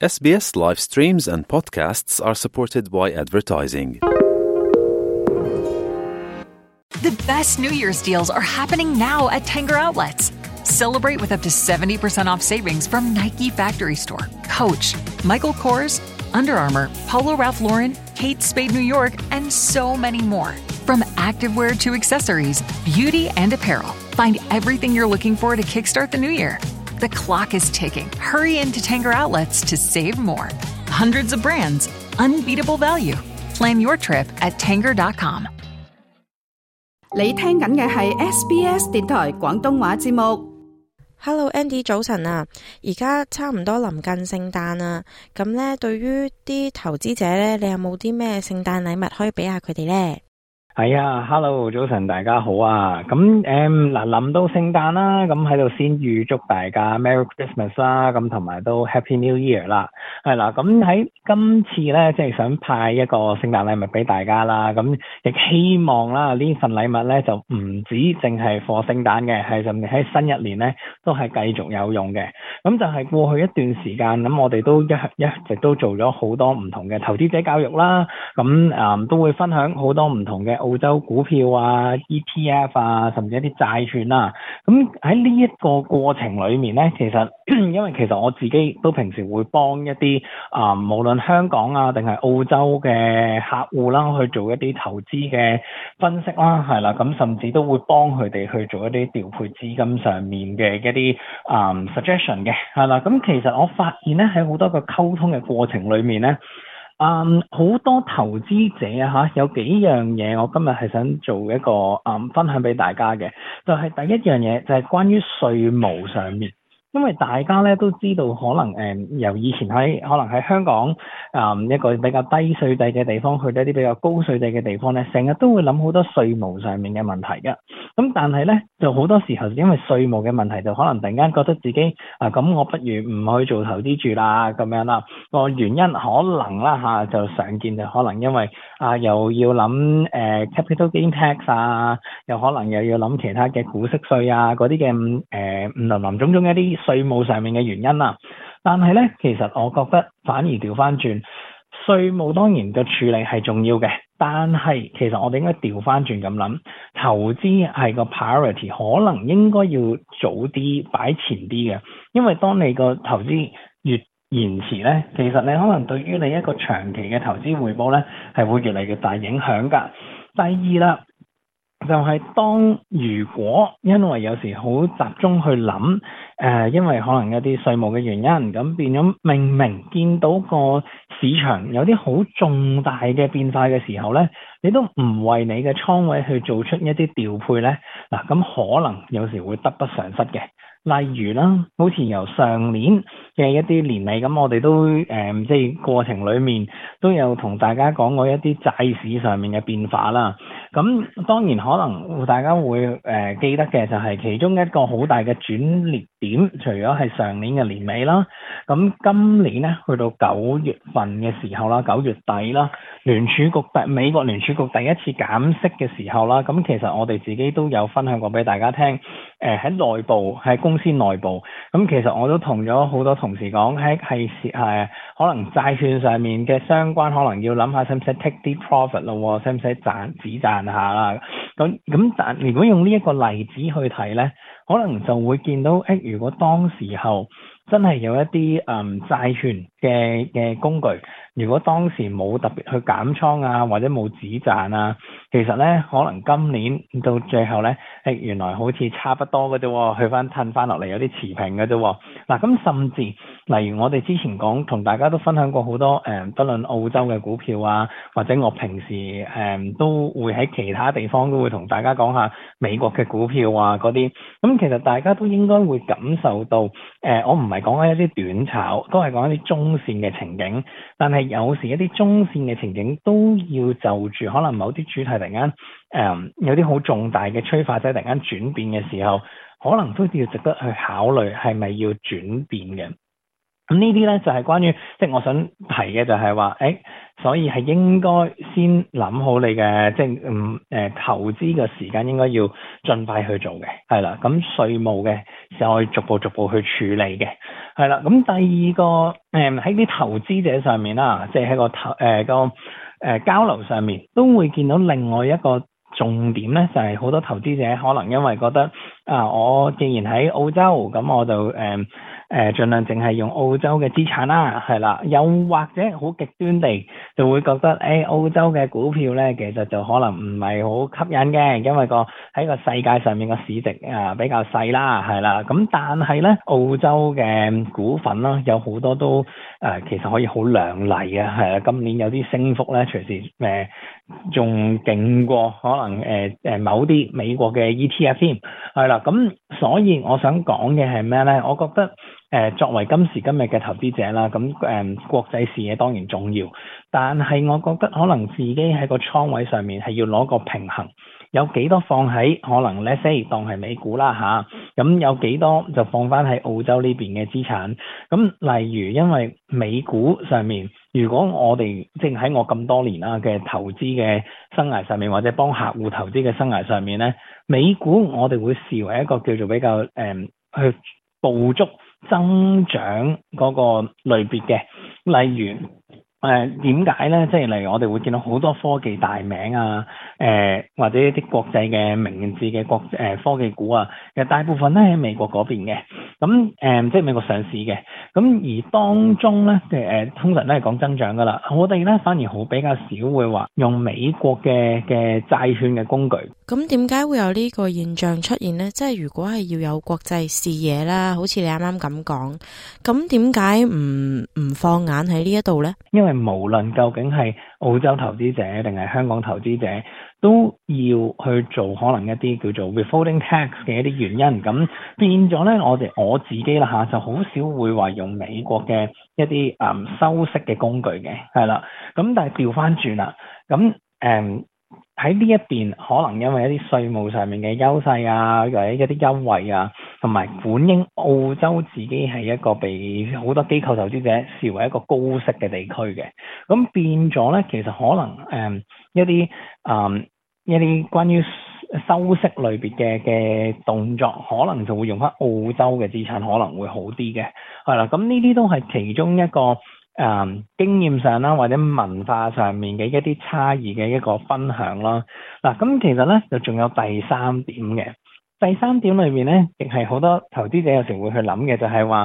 SBS live streams and podcasts are supported by advertising. The best New Year's deals are happening now at Tanger Outlets. Celebrate with up to 70% off savings from Nike Factory Store, Coach, Michael Kors, Under Armour, Polo Ralph Lauren, Kate Spade New York, and so many more. From activewear to accessories, beauty and apparel, find everything you're looking for to kickstart the new year. The clock is ticking. Hurry into Tanger Outlets to save more. Hundreds of brands, unbeatable value. Plan your trip at tanger.com. 你聽緊嘅係 SBS 電台廣東話節目。 Hello Andy， 早晨啊！而家差唔多臨近聖誕啦，咁呢對於啲投資者呢，你有冇啲咩聖誕禮物可以俾下佢哋呢？ 係啊 ，Hello， 早晨，大家好啊！咁臨到聖誕啦，咁喺度先預祝大家 Merry Christmas 啦，咁同埋都 Happy New Year 啦，係啦。咁喺今次咧，即係想派一個聖誕禮物俾大家啦，咁亦希望啦呢份禮物咧就唔止淨係貨聖誕嘅，係甚至喺新一年咧都係繼續有用嘅。咁就係過去一段時間，咁我哋都一直都做咗好多唔同嘅投資者教育啦，咁都會分享好多唔同嘅澳洲股票啊、ETF 啊，甚至一啲債券啊。咁喺呢一個過程裏面咧，其實因為其實我自己都平時會幫一啲無論香港啊定係澳洲嘅客戶啦，去做一啲投資嘅分析啦，係啦，咁甚至都會幫佢哋去做一啲調配資金上面嘅一啲suggestion 嘅，係啦。咁其實我發現咧喺好多個溝通嘅過程裏面咧，好多投資者有幾樣嘢我今日係想做一個分享俾大家嘅，就係第一樣嘢就係關於稅務上面。因為大家咧都知道，可能由以前可能喺香港一個比較低稅制嘅地方，去到一啲比較高稅制嘅地方咧，成日都會諗好多稅務上面嘅問題嘅。咁但係咧，就好多時候因為稅務嘅問題，就可能突然間覺得自己咁我不如唔去做投資住啦咁樣啦。個原因可能啦就常見就可能因為又要諗capital gain tax 啊，又可能又要諗其他嘅股息稅啊，嗰啲嘅林林總總一啲稅務上面嘅原因啦。但係咧，其實我覺得反而調翻轉，稅務當然嘅處理係重要嘅，但係其實我哋應該調翻轉咁諗，投資係個 priority， 可能應該要早啲擺前啲嘅，因為當你個投資越延遲咧，其實你可能對於你一個長期嘅投資回報咧係會越嚟越大影響㗎。第二啦，就係如果因為有時好集中去諗，因為可能有啲稅務嘅原因，咁變咗明明見到個市場有啲好重大嘅變化嘅時候咧，你都唔為你嘅倉位去做出一啲調配咧，嗱咁可能有時會得不償失嘅。例如啦，好似由上年嘅一啲年尾咁，我哋都即係過程裡面都有同大家講過一啲債市上面嘅變化啦。咁當然可能大家會記得嘅就係其中一個好大嘅轉捩點，除咗係上年嘅年尾啦，咁今年咧去到9月份嘅時候啦，9月底啦，美國聯儲局第一次減息嘅時候啦，咁其實我哋自己都有分享過俾大家聽，喺內部喺公司內部，咁其實我都同咗好多同事講，係可能債券上面嘅相關，可能要諗下使唔使 take 啲 profit 咯，使唔使止賺下啦？咁但如果用呢一個例子去睇咧，可能就會見到，如果當時候真係有一啲債券嘅工具，如果當時冇特別去減倉啊，或者冇止賺啊，其實咧可能今年到最後咧，原來好似差不多嘅啫，去褪翻落嚟有啲持平嘅啫。嗱，咁甚至例如我哋之前同大家都分享過好多不論澳洲嘅股票啊，或者我平時都會喺其他地方都會同大家講下美國嘅股票啊嗰啲。咁其實大家都應該會感受到，我唔係講緊一啲短炒，都係講一啲中線嘅情景。但係有時一啲中線嘅情景都要就住可能某啲主題突然間有啲好重大嘅催化劑突然間轉變嘅時候，可能都要值得去考慮係咪要轉變嘅。 咁呢啲咧就係關於即係我想提嘅就係話，所以係應該先諗好你嘅即係投資嘅時間應該要盡快去做嘅，係啦。咁稅務嘅時候可以逐步去處理嘅，係啦。咁第二個喺啲投資者上面啦，即係喺個交流上面都會見到另外一個重點咧，就係好多投資者可能因為覺得我既然喺澳洲，咁我就盡量淨係用澳洲嘅資產啦，係啦。又或者好極端地就會覺得澳洲嘅股票咧，其實就可能唔係好吸引嘅，因為喺個世界上面個市值比較細啦，係啦。咁但係咧，澳洲嘅股份啦，有好多都其實可以好亮麗啊，係啦。今年有啲升幅咧，隨時仲勁過可能某啲美國嘅 ETF 添，係啦。咁所以我想講嘅係咩咧？我覺得作為今時今日嘅投資者啦，咁國際視野當然重要，但係我覺得可能自己喺個倉位上面係要攞個平衡，有幾多放喺可能 let's say 當係美股啦吓，咁有幾多就放翻喺澳洲呢邊嘅資產。咁例如因為美股上面，如果我哋即係喺我咁多年啦嘅投資嘅生涯上面，或者幫客戶投資嘅生涯上面咧，美股我哋會視為一個叫做比較去捕捉增長嗰個類別嘅，例如點解咧？即係例如我哋會見到好多科技大名啊，或者一啲國際嘅名字嘅科技股啊，其實大部分咧喺美國嗰邊嘅，咁即係美國上市嘅，咁而當中咧通常都係講增長噶啦，我哋咧反而好比較少會話用美國嘅債券嘅工具。 咁點解會有呢個現象出現呢？即係如果係要有國際視野啦，好似你啱啱咁講，咁點解唔放眼喺呢一度呢？ 因為無論究竟係澳洲投資者定係香港投資者，都要去做可能一啲叫做 withholding tax 嘅一啲原因，咁變咗咧，我自己啦嚇，就好少會話用美國嘅一啲收息嘅工具嘅，係啦。咁但係調翻轉啦，咁喺呢一邊可能因為一啲稅務上面嘅優勢啊，或者一啲優惠啊，同埋本應澳洲自己係一個被好多機構投資者視為一個高息嘅地區嘅，咁變咗咧，其實可能一啲關於收息類別嘅動作，可能就會用翻澳洲嘅資產可能會好啲嘅，係啦。咁呢啲都係其中一個經驗上啦，或者文化上面嘅一啲差異嘅一個分享啦。嗱，咁其實咧就仲有第三點嘅。第三點裏面咧，亦係好多投資者有時會去諗嘅，就係話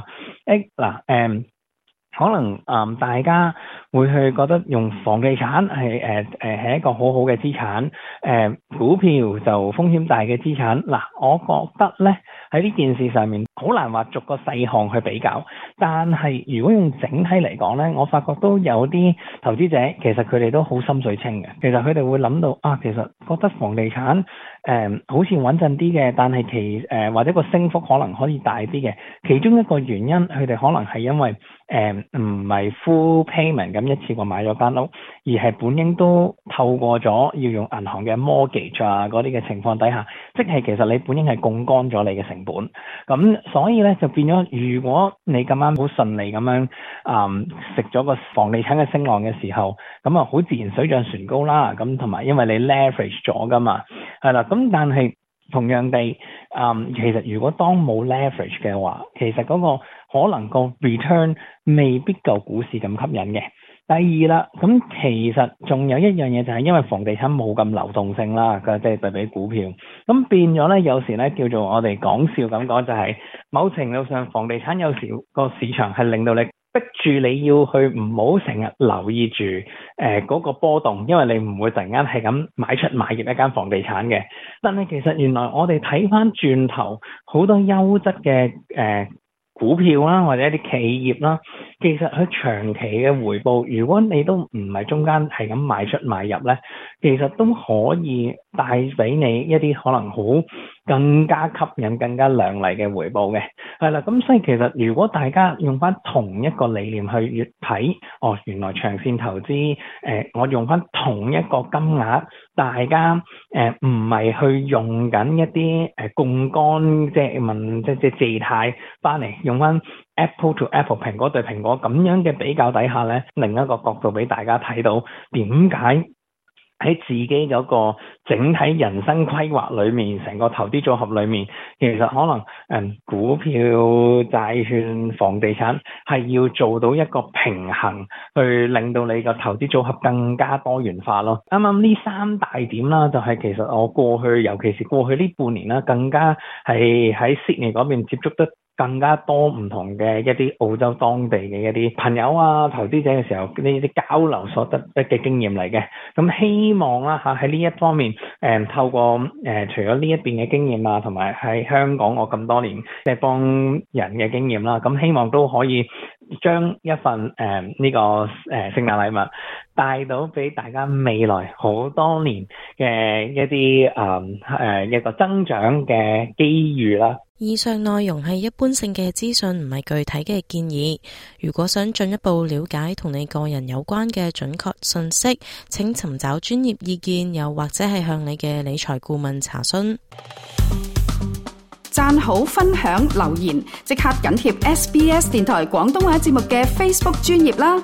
可能大家會去覺得用房地產係一個好好嘅資產，股票就風險大嘅資產。嗱，我覺得咧喺呢件事上面好難話逐個細項去比較，但係如果用整體嚟講咧，我發覺都有啲投資者其實佢哋都好心水清嘅。其實佢哋會諗到其實覺得房地產好似穩陣啲嘅，但係或者個升幅可能可以大啲嘅。其中一個原因，佢哋可能係因為唔係 full payment 咁一次過買咗間屋，而係本應都透過咗要用銀行嘅 mortgage 嗰啲嘅情況底下，即係其實你本應係槓桿咗你嘅成本。咁所以咧就變咗，如果你咁啱好順利咁樣食咗個房地產嘅升浪嘅時候，咁好自然水漲船高啦。咁同埋因為你 leverage 咗噶嘛，係啦。咁但係同樣地，其實如果當冇 leverage 嘅話，其實嗰個可能個 return 未必夠股市咁吸引嘅。第二啦，咁其實仲有一樣嘢就係因為房地產冇咁流動性啦，即係對比股票，咁變咗咧有時咧叫做我哋講笑咁講，就係某程度上房地產有時個市場係令到你逼住你要去唔好成日留意住嗰個波動，因為你唔會突然間係咁買出買入一間房地產嘅。但係其實原來我哋睇翻轉頭好多優質嘅股票啦，或者一啲企業啦，其實佢長期嘅回報，如果你都唔係中間係咁買出買入咧，其實都可以帶俾你一啲可能好更加吸引、更加亮麗嘅回報嘅，係啦。咁所以其實如果大家用翻同一個理念去睇，原來長線投資，我用翻同一個金額，大家唔係去用緊一啲槓桿，即係借貸翻嚟，用翻 Apple to Apple 蘋果對蘋果咁樣嘅比較底下咧，另一個角度俾大家睇到點解喺自己嗰個整體人生規劃裏面，成個投資組合裏面，其實可能股票、債券、房地產係要做到一個平衡，去令到你個投資組合更加多元化咯。啱啱呢三大點啦，就係其實我過去，尤其是過去呢半年啦，更加係喺 Sydney 嗰邊接觸得更加多唔同嘅一啲澳洲當地嘅一啲朋友啊、投資者嘅時候，呢啲交流所得嘅經驗嚟嘅。咁希望啦喺呢一方面，透過除咗呢一邊嘅經驗啊，同埋喺香港我咁多年即係幫人嘅經驗啦，咁希望都可以將一份呢個聖誕禮物帶到俾大家未來好多年嘅一啲一個增長嘅機遇啦。 以上內容係一般性嘅資訊，唔係具體嘅建議。如果想進一步了解同你個人有關嘅準確信息，請尋找專業意見，又或者係向你嘅理財顧問查詢。 讚好、分享、留言，即刻緊貼 SBS 電台廣東話節目嘅 Facebook 專頁啦！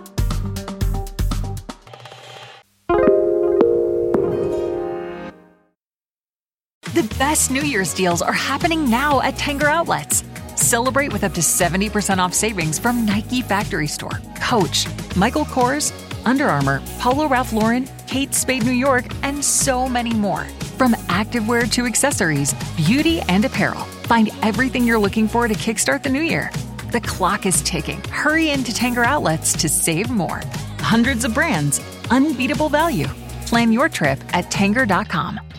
The best New Year's deals are happening now at Tanger Outlets. Celebrate with up to 70% off savings from Nike Factory Store, Coach, Michael Kors, Under Armour, Polo Ralph Lauren, Kate Spade New York, and so many more. From activewear to accessories, beauty and apparel, find everything you're looking for to kickstart the new year. The clock is ticking. Hurry into Tanger Outlets to save more. Hundreds of brands, unbeatable value. Plan your trip at Tanger.com.